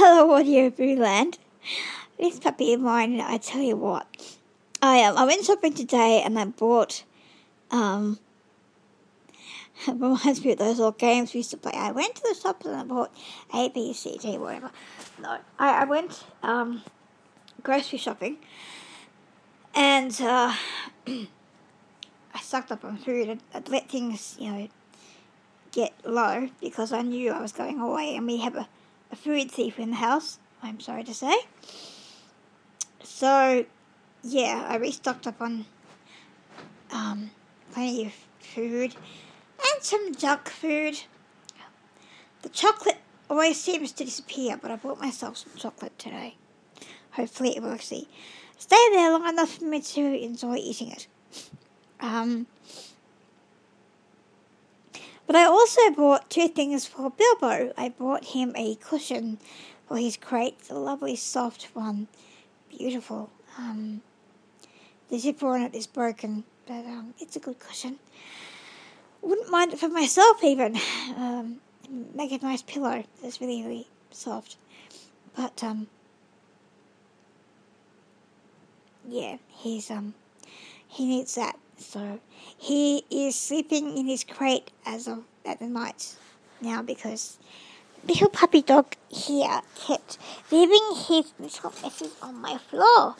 Hello, Audio Booland. This puppy of mine, I tell you what. I went shopping today and I bought, it reminds me of those old games we used to play. I went to the shop and I bought A, B, C, D, whatever. No, I went, grocery shopping and, I sucked up on food. I'd let things, get low because I knew I was going away and we have a food thief in the house, I'm sorry to say. So, yeah, I restocked up on plenty of food and some junk food. The chocolate always seems to disappear, but I bought myself some chocolate today. Hopefully it will actually stay there long enough for me to enjoy eating it. But I also bought two things for Bilbo. I bought him a cushion for his crate, a lovely soft one, beautiful. The zipper on it is broken, but it's a good cushion. Wouldn't mind it for myself even. Make a nice pillow. It's really, really soft. But yeah, he needs that. So he is sleeping in his crate at the night now because little puppy dog here kept leaving his little messes on my floor.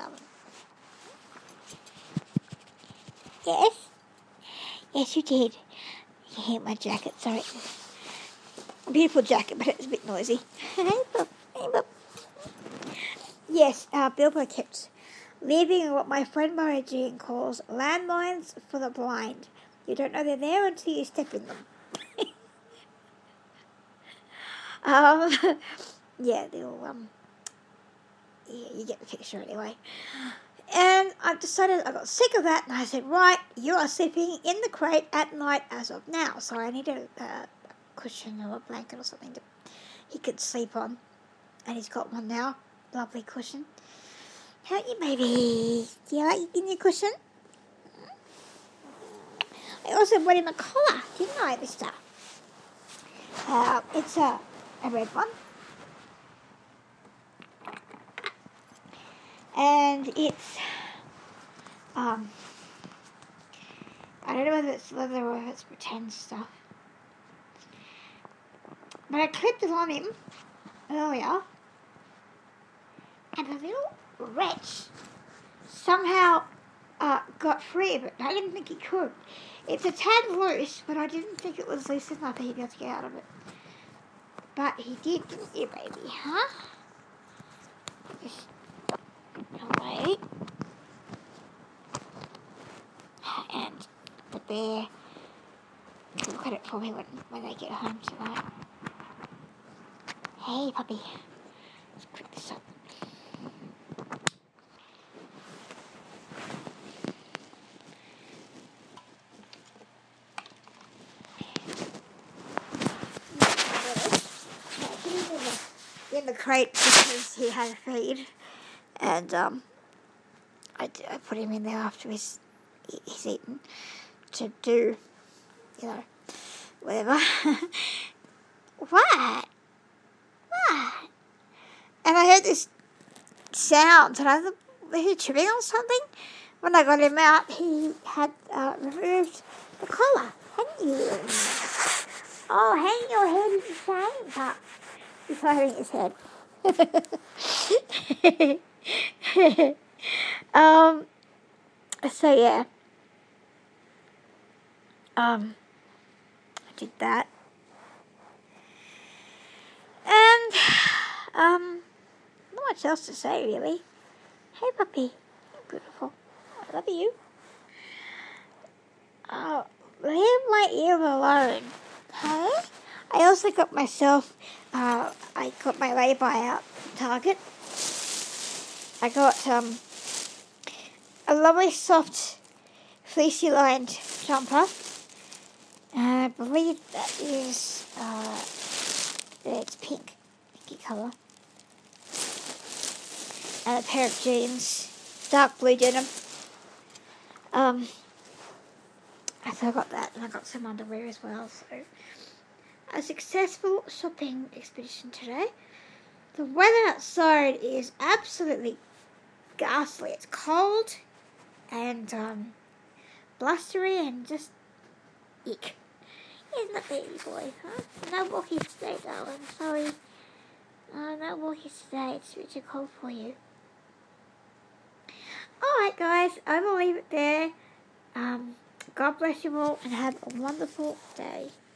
Yes? Yes, you did. You hate my jacket, sorry. A beautiful jacket, but it's a bit noisy. Hey, Bob. Hey, Bob. Yes, Bilbo kept leaving what my friend Mary Jean calls landmines for the blind. You don't know they're there until you step in them. Yeah, you get the picture anyway. And I decided I got sick of that, and I said, right, you are sleeping in the crate at night as of now, so I need a cushion or a blanket or something that he could sleep on. And he's got one now, lovely cushion. Don't you, baby? Do you like your new cushion? I also bought him a collar, didn't I, mister? It's a red one. And it's, I don't know whether it's leather or if it's pretend stuff. But I clipped it on him earlier, and the little wretch somehow got free of it. I didn't think he could. It's a tad loose, but I didn't think it was loose enough that he'd be able to get out of it. But he did, didn't you, baby, huh? Just away. And the bear can look at it for me when I get home tonight. Hey, puppy. Let's clip this up. In the crate because he had a feed, and I put him in there after he's eaten to do, whatever. What? And I heard this sound, and I thought, was he chewing on something? When I got him out, he had removed the collar. Hadn't you? Oh, hang your head in shame, pup. He's hiding his head. So yeah. I did that. And, not much else to say, really. Hey, puppy. You're beautiful. I love you. Leave my ear alone. Hey? I also got myself, I got my lay-by out from Target. I got, a lovely soft fleecy-lined jumper. I believe that is, it's pinky colour. And a pair of jeans, dark blue denim. So I got that, and I got some underwear as well, so a successful shopping expedition today. The weather outside is absolutely ghastly. It's cold and blustery and just ick. Here's my baby boy, huh? No walkies today, darling. Sorry. No walkies today. It's too cold for you. Alright, guys. I will leave it there. God bless you all and have a wonderful day.